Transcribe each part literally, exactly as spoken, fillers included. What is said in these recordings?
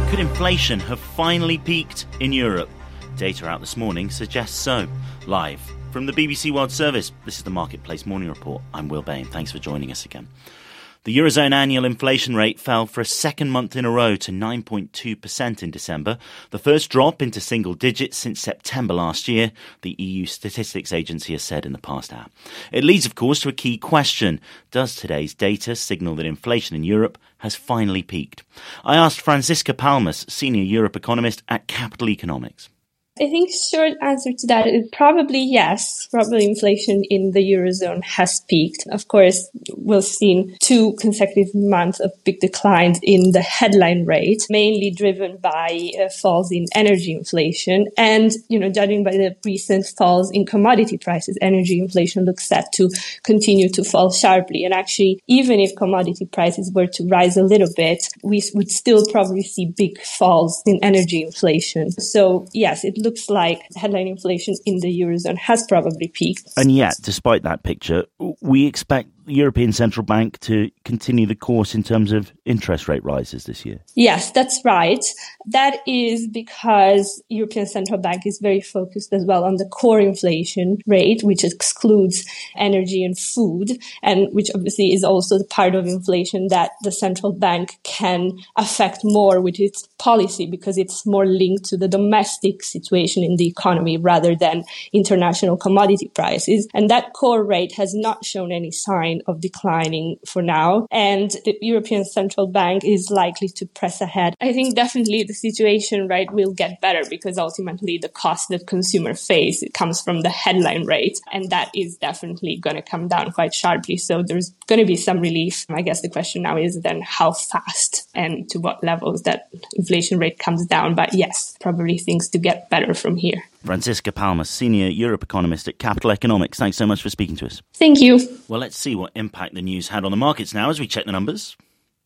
Could inflation have finally peaked in Europe? Data out this morning suggests so. Live from the B B C World Service, this is the Marketplace Morning Report. I'm Will Bain. Thanks for joining us again. The Eurozone annual inflation rate fell for a second month in a row to nine point two percent in December, the first drop into single digits since September last year, the E U Statistics Agency has said in the past hour. It leads, of course, to a key question. Does today's data signal that inflation in Europe has finally peaked? I asked Franziska Palmas, Senior Europe Economist at Capital Economics. I think short answer to that is probably yes. Probably inflation in the Eurozone has peaked. Of course, we've seen two consecutive months of big declines in the headline rate, mainly driven by uh, falls in energy inflation. And, you know, judging by the recent falls in commodity prices, energy inflation looks set to continue to fall sharply. And actually, even if commodity prices were to rise a little bit, we would still probably see big falls in energy inflation. So, yes, it looks like headline inflation in the Eurozone has probably peaked. And yet, despite that picture, we expect the European Central Bank to continue the course in terms of interest rate rises this year. Yes, that's right. That is because European Central Bank is very focused as well on the core inflation rate, which excludes energy and food, and which obviously is also the part of inflation that the central bank can affect more with its policy because it's more linked to the domestic situation in the economy rather than international commodity prices. And that core rate has not shown any sign of declining for now. And the European Central Bank is likely to press ahead. I think definitely the situation, right, will get better because ultimately the cost that consumers face, it comes from the headline rate. And that is definitely going to come down quite sharply. So there's going to be some relief. I guess the question now is then how fast and to what levels that inflation rate comes down. But yes, probably things to get better from here. Franziska Palmas, Senior Europe Economist at Capital Economics. Thanks so much for speaking to us. Thank you. Well, let's see what impact the news had on the markets now as we check the numbers.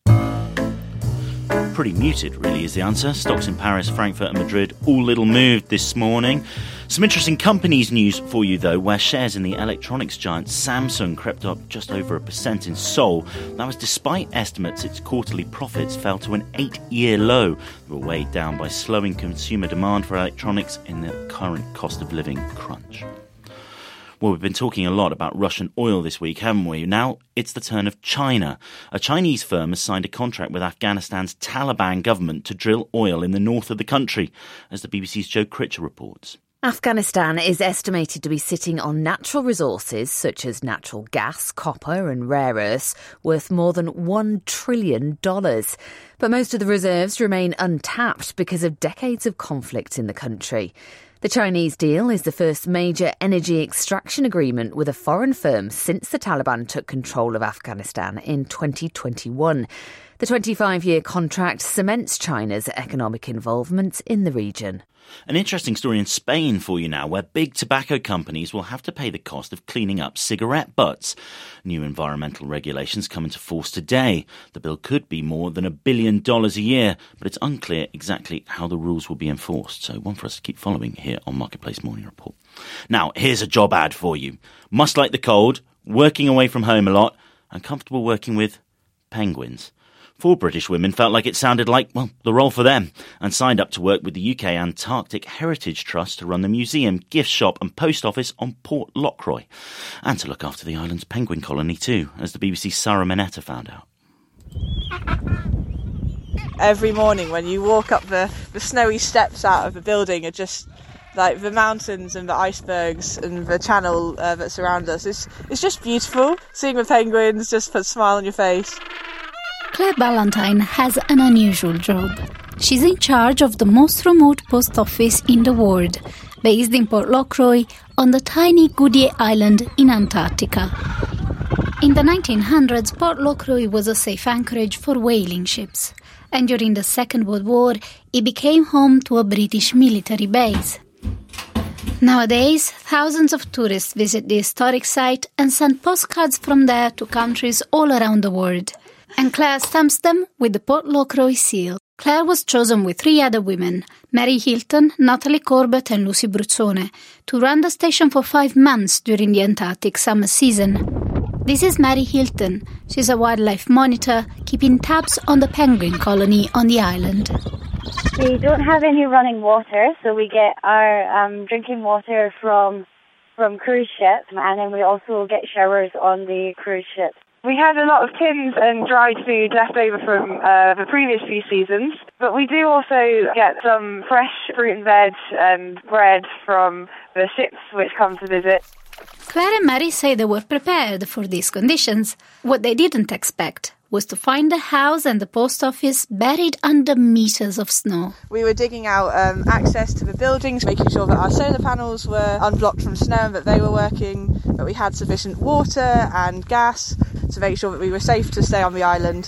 Pretty muted, really, is the answer. Stocks in Paris, Frankfurt and Madrid all little moved this morning. Some interesting companies news for you, though, where shares in the electronics giant Samsung crept up just over a percent in Seoul. That was despite estimates its quarterly profits fell to an eight-year low. They were weighed down by slowing consumer demand for electronics in the current cost of living crunch. Well, we've been talking a lot about Russian oil this week, haven't we? Now it's the turn of China. A Chinese firm has signed a contract with Afghanistan's Taliban government to drill oil in the north of the country, as the B B C's Joe Critcher reports. Afghanistan is estimated to be sitting on natural resources such as natural gas, copper and rare earths worth more than one trillion dollars. But most of the reserves remain untapped because of decades of conflict in the country. The Chinese deal is the first major energy extraction agreement with a foreign firm since the Taliban took control of Afghanistan in twenty twenty-one. The twenty-five-year contract cements China's economic involvement in the region. An interesting story in Spain for you now, where big tobacco companies will have to pay the cost of cleaning up cigarette butts. New environmental regulations come into force today. The bill could be more than a billion dollars a year, but it's unclear exactly how the rules will be enforced. So one for us to keep following here on Marketplace Morning Report. Now, here's a job ad for you. Must like the cold, working away from home a lot, and comfortable working with penguins. Four British women felt like it sounded like, well, the role for them, and signed up to work with the U K Antarctic Heritage Trust to run the museum, gift shop and post office on Port Lockroy, and to look after the island's penguin colony too, as the B B C's Sarah Minetta found out. Every morning when you walk up the, the snowy steps out of the building are just like the mountains and the icebergs and the channel uh, that surround us. It's, it's just beautiful. Seeing the penguins just put a smile on your face. Claire Ballantyne has an unusual job. She's in charge of the most remote post office in the world, based in Port Lockroy on the tiny Goodyear Island in Antarctica. In the nineteen hundreds, Port Lockroy was a safe anchorage for whaling ships, and during the Second World War, it became home to a British military base. Nowadays, thousands of tourists visit the historic site and send postcards from there to countries all around the world. And Claire stamps them with the Port Lockroy seal. Claire was chosen with three other women, Mary Hilton, Natalie Corbett and Lucy Bruzzone, to run the station for five months during the Antarctic summer season. This is Mary Hilton. She's a wildlife monitor, keeping tabs on the penguin colony on the island. We don't have any running water, so we get our um, drinking water from from cruise ships, and then we also get showers on the cruise ships. We had a lot of tins and dried food left over from uh, the previous few seasons, but we do also get some fresh fruit and veg and bread from the ships which come to visit. Claire and Mary say they were prepared for these conditions. What they didn't expect was to find the house and the post office buried under meters of snow. We were digging out um, access to the buildings, making sure that our solar panels were unblocked from snow and that they were working, that we had sufficient water and gas to make sure that we were safe to stay on the island.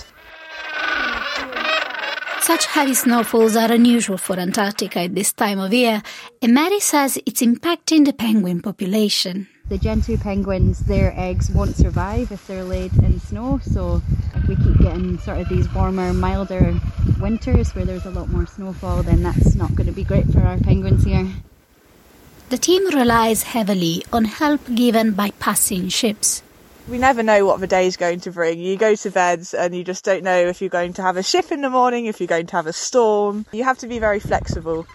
Such heavy snowfalls are unusual for Antarctica at this time of year, and Mary says it's impacting the penguin population. The gentoo penguins, their eggs won't survive if they're laid in snow, so if we keep getting sort of these warmer, milder winters where there's a lot more snowfall, then that's not going to be great for our penguins here. The team relies heavily on help given by passing ships. We never know what the day's going to bring. You go to bed and you just don't know if you're going to have a ship in the morning, if you're going to have a storm. You have to be very flexible.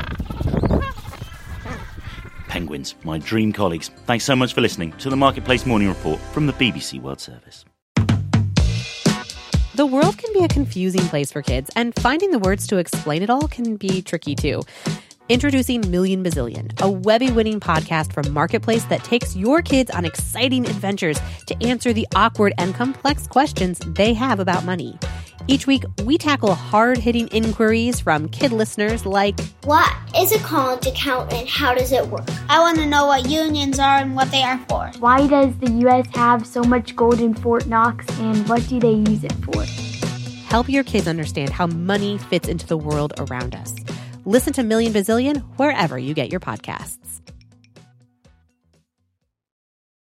Penguins, my dream colleagues. Thanks so much for listening to the Marketplace Morning Report from the B B C World Service. The world can be a confusing place for kids, and finding the words to explain it all can be tricky too. Introducing Million Bazillion, a Webby-winning podcast from Marketplace that takes your kids on exciting adventures to answer the awkward and complex questions they have about money. Each week, we tackle hard-hitting inquiries from kid listeners like, what is a current account and how does it work? I want to know what unions are and what they are for. Why does the U S have so much gold in Fort Knox and what do they use it for? Help your kids understand how money fits into the world around us. Listen to Million Bazillion wherever you get your podcasts.